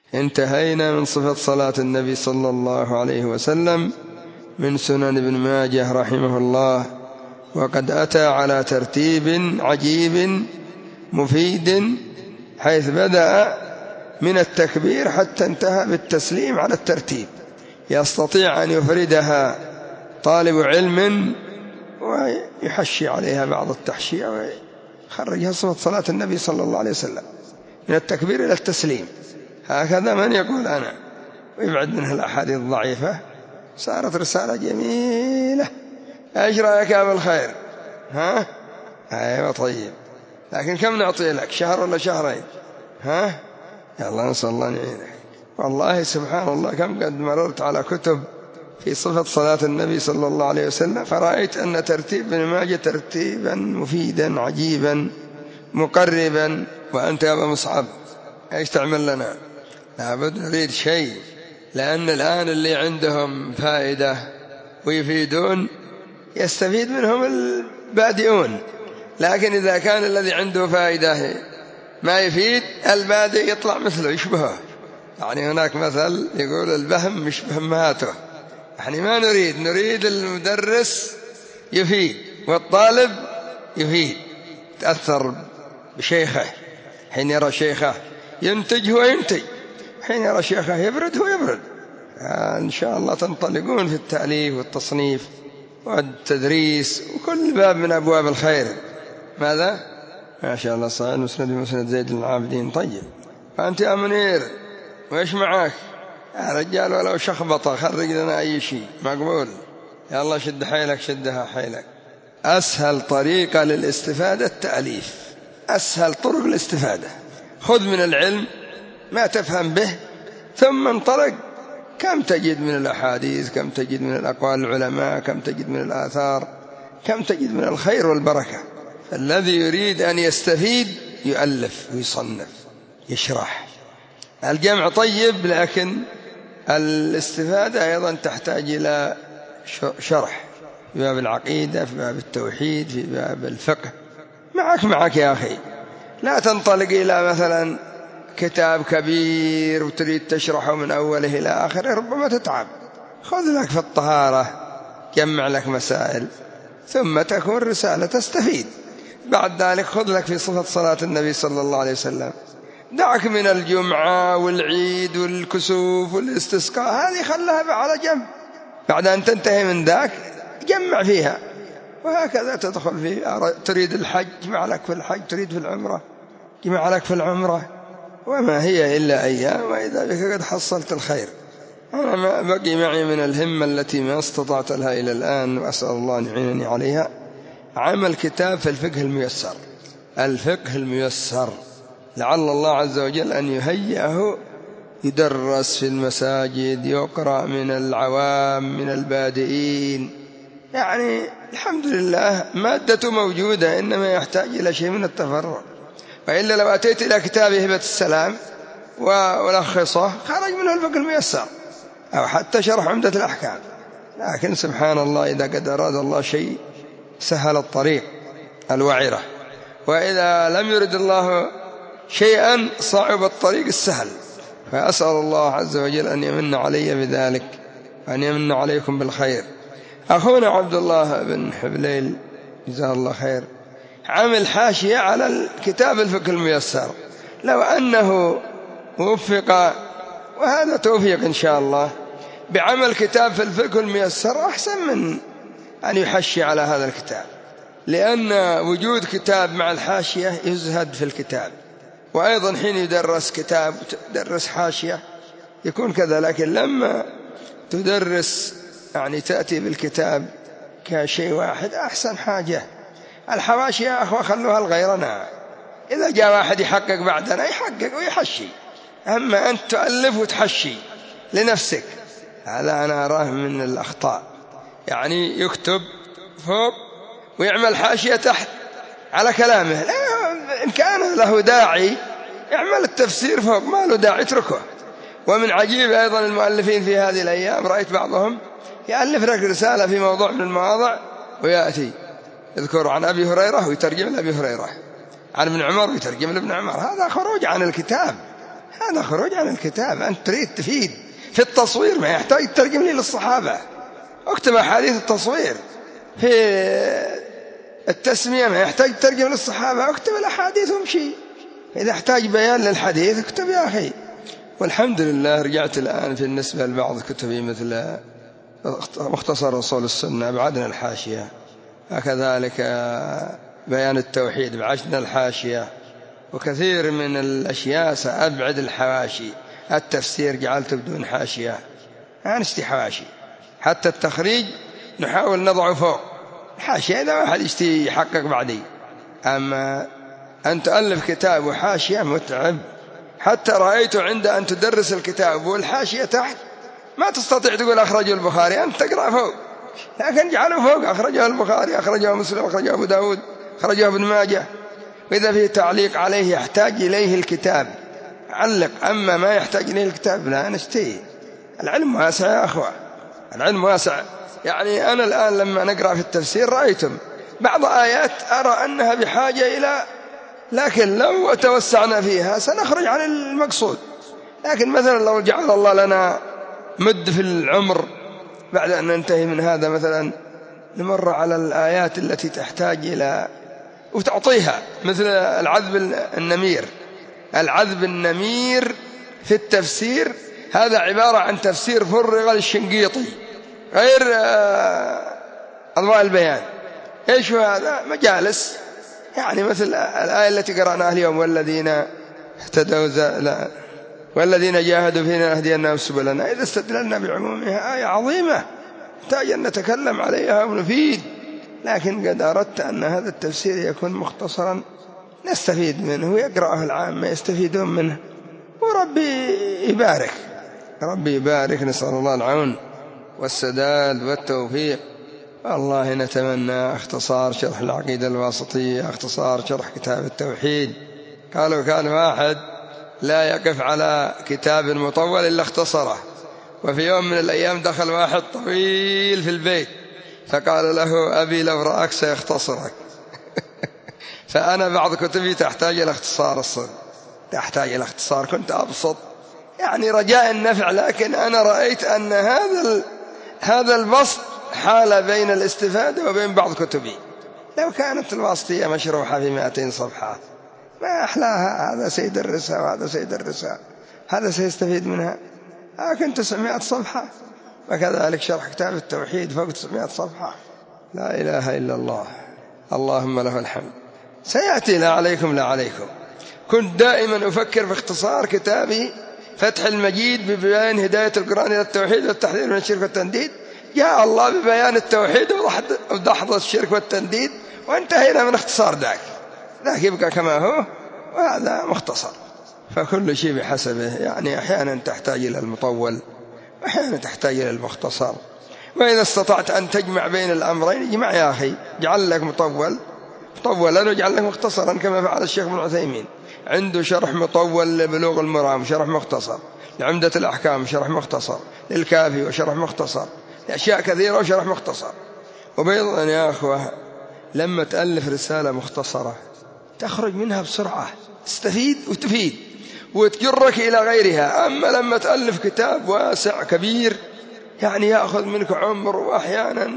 انتهينا من صفة صلاة النبي صلى الله عليه وسلم من سنن ابن ماجه رحمه الله، وقد أتى على ترتيب عجيب مفيد، حيث بدأ من التكبير حتى انتهى بالتسليم على الترتيب، يستطيع أن يفردها طالب علم ويحشي عليها بعض التحشية ويخرجها صفة صلاة النبي صلى الله عليه وسلم من التكبير إلى التسليم. هكذا من يقول أنا ويبعد منها الأحاديث الضعيفة. صارت رسالة جميلة. ايش رأيك يا أبا الخير؟ ها؟ أيوة طيب، لكن كم نعطي لك، شهر ولا شهرين؟ ها؟ يلا نسأل الله نعينك. والله سبحان الله كم قد مررت على كتب في صفة صلاة النبي صلى الله عليه وسلم، فرأيت أن ترتيب ابن ماجه ترتيبا مفيدا عجيبا مقربا. وأنت يا أبا مصعب ايش تعمل لنا؟ لابد نريد شيء، لأن الآن اللي عندهم فائدة ويفيدون يستفيد منهم البادئون، لكن إذا كان الذي عنده فائدة ما يفيد البادئ يطلع مثله يشبهه. يعني هناك مثل يقول البهم مشبه أمهاته. يعني ما نريد المدرس يفيد والطالب يفيد، تأثر بشيخه، حين يرى شيخه ينتج هو ينتج، حين يرى شيخه يبرد هو يبرد. إن شاء الله تنطلقون في التأليف والتصنيف والتدريس وكل باب من أبواب الخير. ماذا؟ ما شاء الله صحيح. مسند زيد العابدين. طيب، فأنت يا منير وإيش معك يا رجال؟ ولو شخبطة خرج لنا أي شيء مقبول. يا الله شد حيلك، شدها حيلك. أسهل طريقة للاستفادة التأليف، أسهل طرق الاستفادة. خذ من العلم ما تفهم به ثم انطلق. كم تجد من الأحاديث، كم تجد من الأقوال العلماء، كم تجد من الآثار، كم تجد من الخير والبركة. الذي يريد أن يستفيد يؤلف ويصنف يشرح. الجمع طيب، لكن الاستفادة أيضا تحتاج إلى شرح في باب العقيدة، في باب التوحيد، في باب الفقه. معك يا أخي، لا تنطلق إلى مثلا كتاب كبير وتريد تشرحه من أوله إلى آخره، ربما تتعب. خذ لك في الطهارة، جمع لك مسائل، ثم تكون رسالة تستفيد. بعد ذلك خذ لك في صفة صلاة النبي صلى الله عليه وسلم. دعك من الجمعة والعيد والكسوف والاستسقاء، هذه خلها على جنب. بعد أن تنتهي من ذاك جمع فيها، وهكذا تدخل في تريد الحج جمع لك في الحج، تريد في العمرة جمع لك في العمرة. وما هي إلا أيام، وإذا بك قد حصلت الخير. أنا ما بقي معي من الهمة التي ما استطعت لها إلى الآن، وأسأل الله أن يعينني عليها، عمل كتاب في الفقه الميسر. الفقه الميسر لعل الله عز وجل أن يهيئه يدرس في المساجد، يقرأ من العوام من البادئين. يعني الحمد لله مادته موجودة، إنما يحتاج إلى شيء من التفرع. وإلا لو أتيت إلى كتاب هبة السلام ولخصه خرج منه الفقه الميسر، أو حتى شرح عمدة الأحكام. لكن سبحان الله إذا قد أراد الله شيء سهل الطريق الوعرة، وإذا لم يرد الله شيئا صعب الطريق السهل. فأسأل الله عز وجل أن يمن علي بذلك، وأن يمن عليكم بالخير. أخونا عبد الله بن حبليل جزاه الله خير عمل حاشية على الكتاب الفقه الميسر. لو أنه وفق، وهذا توفيق إن شاء الله، بعمل كتاب في الفقه الميسر أحسن من أن يحشي على هذا الكتاب، لأن وجود كتاب مع الحاشية يزهد في الكتاب. وأيضا حين يدرس كتاب تدرس حاشية يكون كذا، لكن لما تدرس يعني تأتي بالكتاب كشيء واحد أحسن حاجة. الحواشي يا أخوة خلوها لغيرنا، إذا جاء واحد يحقق بعدنا يحقق ويحشي، أما أنت تؤلف وتحشي لنفسك، هذا أنا أراه من الأخطاء. يعني يكتب فوق ويعمل حاشية تحت على كلامه، لا، إن كان له داعي يعمل التفسير فوق، ما له داعي اتركه. ومن عجيب أيضا المؤلفين في هذه الأيام، رأيت بعضهم يألف لك رسالة في موضوع من المواضع ويأتي يذكر عن أبي هريرة ويترجم لأبي هريرة، عن ابن عمر ويترجم لابن عمر. هذا خروج عن الكتاب، هذا خروج عن الكتاب. أنت تريد تفيد في التصوير، ما يحتاج تترجم لي للصحابة. اكتب أحاديث التصوير. في التسمية ما يحتاج تترجم للصحابة، اكتب الأحاديث وامشي. إذا احتاج بيان للحديث اكتب يا أخي. والحمد لله رجعت الآن في النسبة لبعض كتبي مثل مختصر أصول السنة بعدنا الحاشية، وكذلك بيان التوحيد بعدنا الحاشية، وكثير من الأشياء سأبعد الحواشي. التفسير جعلته بدون حاشية، نشتي حواشي. حتى التخريج نحاول نضعه فوق حاشية إذا واحد يشتي يحقق بعدي. أما أن تؤلف كتاب وحاشية متعب. حتى رأيت عند أن تدرس الكتاب والحاشية تحت ما تستطيع تقول أخرجه البخاري، أنت تقرأ فوق، لكن جعله فوق أخرجه البخاري، أخرجه مسلم، أخرجه أبو داود، أخرجه ابن ماجه. وإذا فيه تعليق عليه يحتاج إليه الكتاب علق، أما ما يحتاج إليه الكتاب لا نشتي. العلم واسع يا أخوة، العلم واسع. يعني أنا الآن لما نقرأ في التفسير رأيتم بعض آيات أرى أنها بحاجة إلى، لكن لو توسعنا فيها سنخرج عن المقصود. لكن مثلا لو جعل الله لنا مد في العمر بعد أن ننتهي من هذا، مثلا نمر على الآيات التي تحتاج إلى وتعطيها، مثل العذب النمير. العذب النمير في التفسير هذا عبارة عن تفسير فرغ للشنقيطي غير أضواء البيان. إيش هو هذا؟ مجالس، يعني مثل الآية التي قرأناها اليوم والذين اهتدوا والذين جاهدوا فينا لنهدينهم سبلنا. إذا استدللنا بعمومها آية عظيمة تحتاج أن نتكلم عليها ونفيد، لكن قد أردت أن هذا التفسير يكون مختصرا نستفيد منه ويقرأه العامة يستفيدون منه، وربي يبارك، ربي يبارك. نسأل الله العون والسداد والتوفيق. والله نتمنى اختصار شرح العقيدة الواسطية، اختصار شرح كتاب التوحيد. قالوا كان واحد لا يقف على كتاب مطول إلا اختصره، وفي يوم من الأيام دخل واحد طويل في البيت فقال له أبي لو رأك سيختصرك. فأنا بعض كتبي تحتاج إلى اختصار الصدق، تحتاج إلى اختصار. كنت أبسط يعني رجاء النفع، لكن أنا رأيت أن هذا البسط حال بين الاستفادة وبين بعض كتبي. لو كانت الواسطية مشروحة في 200 صفحة ما أحلاها، هذا سيدرسها وهذا سيدرسها، هذا سيستفيد منها. لكن 900 صفحة، وكذلك شرح كتاب التوحيد فوق 900 صفحة. لا إله إلا الله، اللهم له الحمد. سيأتي لا عليكم لا عليكم. كنت دائما أفكر في اختصار كتابي فتح المجيد ببيان هداية القرآن إلى التوحيد والتحذير من الشرك والتنديد. جاء الله ببيان التوحيد ودحض الشرك والتنديد وانتهينا من اختصار ذاك يبقى كما هو، وهذا مختصر. فكل شيء بحسبه، يعني أحيانا تحتاج إلى المطول وأحيانا تحتاج إلى المختصر. وإذا استطعت أن تجمع بين الأمرين اجمع يا أخي، جعل لك مطولا وجعل لك مختصرا، كما فعل الشيخ ابن عثيمين، عنده شرح مطول لبلوغ المرام شرح مختصر، لعمدة الأحكام شرح مختصر، للكافي وشرح مختصر، لأشياء كثيرة وشرح مختصر. وبيضا يا أخوة لما تألف رسالة مختصرة تخرج منها بسرعة، تستفيد وتفيد وتجرك إلى غيرها. أما لما تألف كتاب واسع كبير يعني يأخذ منك عمر، وأحيانا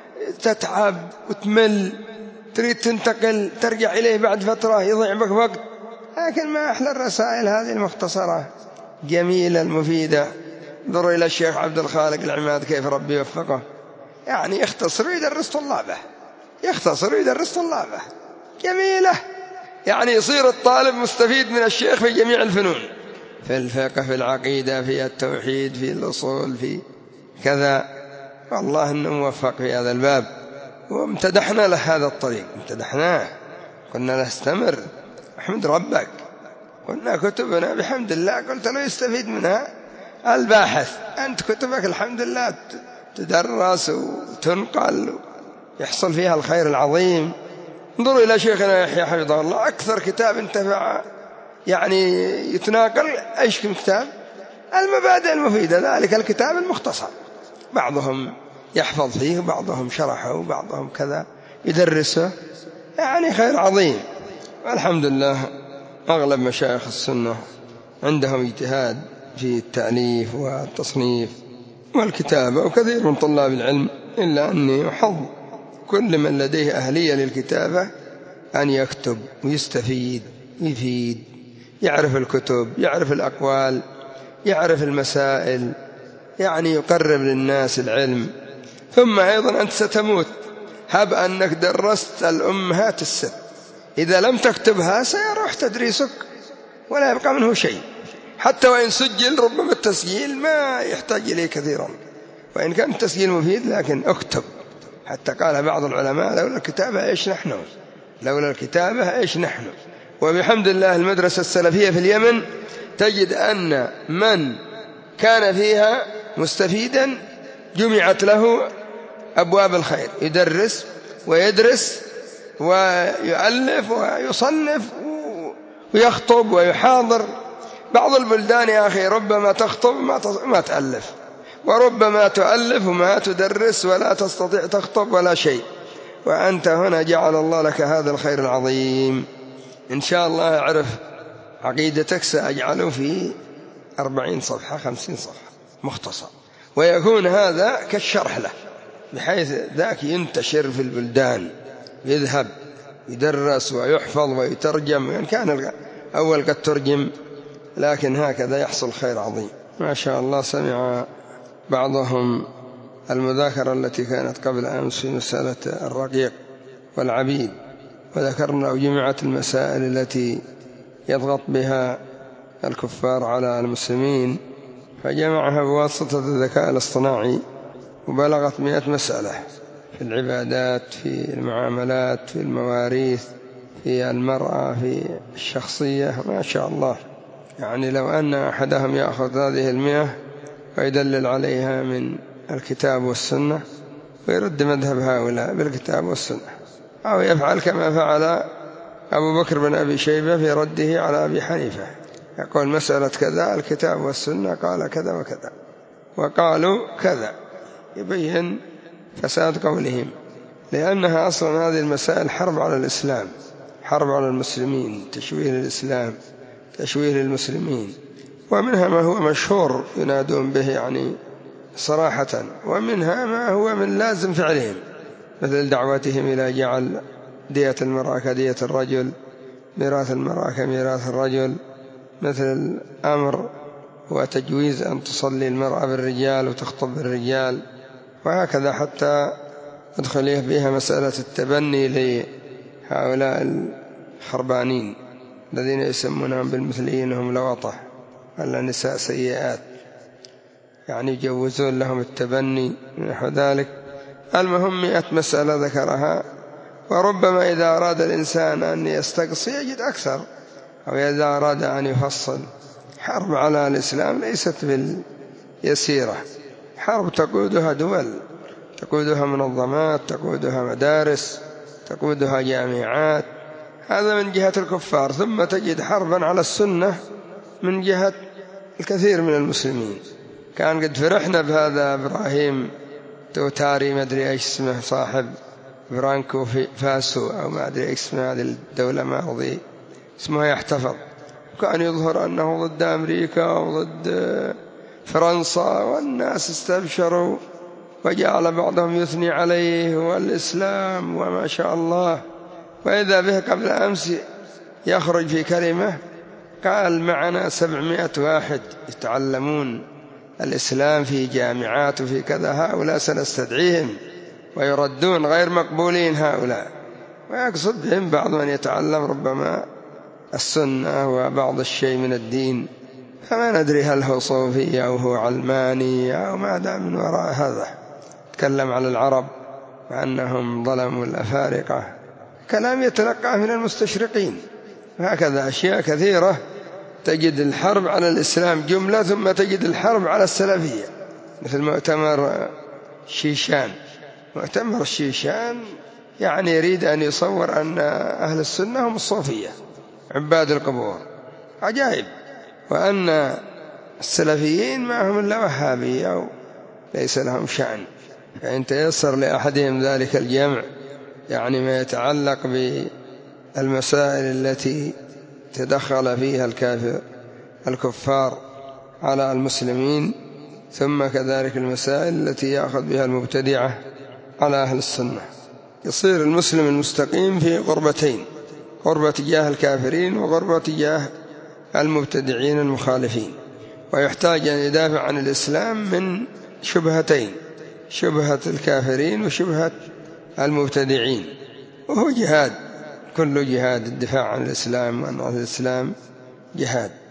تتعب وتمل، تريد تنتقل ترجع إليه بعد فترة يضيع بك وقت. لكن ما أحلى الرسائل هذه المختصرة جميلة المفيدة. انظروا إلى الشيخ عبد الخالق العماد كيف ربي يوفقه، يعني يختصر ويدرس طلابه، يختصر ويدرس طلابه، جميلة. يعني يصير الطالب مستفيد من الشيخ في جميع الفنون، في الفقه، في العقيدة، في التوحيد، في الأصول، في كذا. والله إنه موفق في هذا الباب، وامتدحنا له هذا الطريق، امتدحناه، قلنا له استمر احمد ربك. قلنا كتبنا بحمد الله، قلت له يستفيد منها الباحث. أنت كتبك الحمد لله تدرس وتنقل يحصل فيها الخير العظيم. انظروا إلى شيخنا يحيى حفظه الله، أكثر كتاب انتفع يعني يتناقل أيش كتاب المبادئ المفيدة، ذلك الكتاب المختصر. بعضهم يحفظ فيه، بعضهم شرحه، بعضهم كذا يدرسه، يعني خير عظيم. والحمد لله أغلب مشايخ السنة عندهم اجتهاد في التأليف والتصنيف والكتابة، وكثير من طلاب العلم، إلا أني أحظ كل من لديه أهلية للكتابة أن يكتب ويستفيد ويفيد، يعرف الكتب، يعرف الأقوال، يعرف المسائل، يعني يقرب للناس العلم. ثم أيضا أنت ستموت، هب أنك درست الأمهات الست، إذا لم تكتبها سيروح تدريسك ولا يبقى منه شيء، حتى وإن سجل ربما التسجيل ما يحتاج إليه كثيرا، وإن كان التسجيل مفيد، لكن اكتب. حتى قال بعض العلماء لولا الكتابة إيش نحن، لولا الكتابة إيش نحن. وبحمد الله المدرسة السلفية في اليمن تجد أن من كان فيها مستفيدا جمعت له أبواب الخير، يدرس ويدرس ويؤلف ويصنف ويخطب ويحاضر. بعض البلدان يا أخي ربما تخطب ما تألف، وربما تؤلف وما تدرس ولا تستطيع تخطب ولا شيء، وأنت هنا جعل الله لك هذا الخير العظيم. إن شاء الله أعرف عقيدتك سأجعله في 40 صفحة 50 صفحة مختصر، ويكون هذا كالشرح له، بحيث ذاك ينتشر في البلدان، يذهب يدرس ويحفظ ويترجم، وإن كان أول قد ترجم، لكن هكذا يحصل خير عظيم. ما شاء الله. سمع بعضهم المذاكرة التي كانت قبل أمس في مسألة الرقيق والعبيد، وذكرنا وجمعت المسائل التي يضغط بها الكفار على المسلمين، فجمعها بواسطة الذكاء الاصطناعي، وبلغت 100 مسألة في العبادات، في المعاملات، في المواريث، في المرأة، في الشخصية. ما شاء الله، يعني لو أن أحدهم يأخذ هذه 100 ويدلل عليها من الكتاب والسنة ويرد مذهب هؤلاء بالكتاب والسنة، أو يفعل كما فعل أبو بكر بن أبي شيبة في رده على أبي حنيفة، يقول مسألة كذا الكتاب والسنة قال كذا وكذا وقالوا كذا، يبين فساد قولهم، لأنها أصلا هذه المسائل حرب على الإسلام، حرب على المسلمين، تشويه للإسلام، تشويه للمسلمين. ومنها ما هو مشهور ينادون به يعني صراحة، ومنها ما هو من لازم فعلهم، مثل دعوتهم إلى جعل دية المرأة كدية الرجل، ميراث المرأة كميراث الرجل، مثل الأمر وتجويز أن تصلي المرأة بالرجال وتخطب بالرجال، وهكذا حتى أدخل بها مسألة التبني لهؤلاء الخربانين الذين يسمونهم بالمثليين، هم لواطة ولا نساء سيئات، يعني يجوزون لهم التبني نحو ذلك. المهم 100 مسألة ذكرها، وربما إذا أراد الإنسان أن يستقصي يجد أكثر، أو إذا أراد أن يفصل. حرب على الإسلام ليست باليسيرة، حرب تقودها دول، تقودها منظمات، تقودها مدارس، تقودها جامعات، هذا من جهة الكفار. ثم تجد حربا على السنة من جهة الكثير من المسلمين. كان قد فرحنا بهذا إبراهيم توتاري ما أدري إيش اسمه، صاحب فرانكو فاسو أو ما أدري إيش اسمه، هذه الدولة ما رضي اسمها يحتفظ، كان يظهر أنه ضد أمريكا وضد فرنسا، والناس استبشروا، وجعل بعضهم يثني عليه والإسلام وما شاء الله. وإذا به قبل أمس يخرج في كلمة قال معنا 700 واحد يتعلمون الإسلام في جامعات وفي كذا، هؤلاء سنستدعيهم ويردون غير مقبولين هؤلاء، ويقصد بهم بعض من يتعلم ربما السنة وبعض الشيء من الدين، فما ندري هل هو صوفي أو هو علماني أو ماذا من وراء هذا. تكلم على العرب وأنهم ظلموا الأفارقة، كلام يتلقى من المستشرقين. هكذا أشياء كثيرة، تجد الحرب على الإسلام جملة، ثم تجد الحرب على السلفية، مثل مؤتمر شيشان. مؤتمر الشيشان يعني يريد أن يصور أن أهل السنة هم الصوفية عباد القبور، عجائب، وأن السلفيين ما هم إلا وهابية أو ليس لهم شأن. فإن تيسر لأحدهم ذلك الجمع، يعني ما يتعلق بالمسائل التي تدخل فيها الكفار على المسلمين، ثم كذلك المسائل التي يأخذ بها المبتدعة على أهل السنة. يصير المسلم المستقيم في قربتين: قربة تجاه الكافرين وقربة تجاه المبتدعين المخالفين، ويحتاج أن يدافع عن الإسلام من شبهتين: شبهة الكافرين وشبهة المبتدعين، وهو جهاد، كل جهاد الدفاع عن الإسلام وعن الإسلام جهاد.